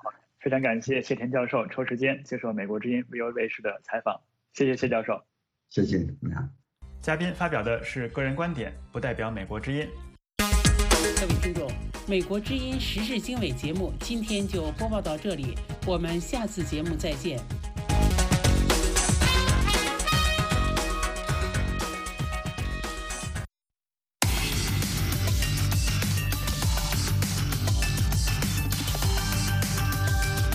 非常感谢谢田教授抽时间接受美国之音 V O A 卫视的采访，谢谢谢教授。 谢谢你好。 嘉宾发表的是个人观点，不代表美国之音。 各位听众，美国之音时事经纬节目今天就播报到这里，我们下次节目再见。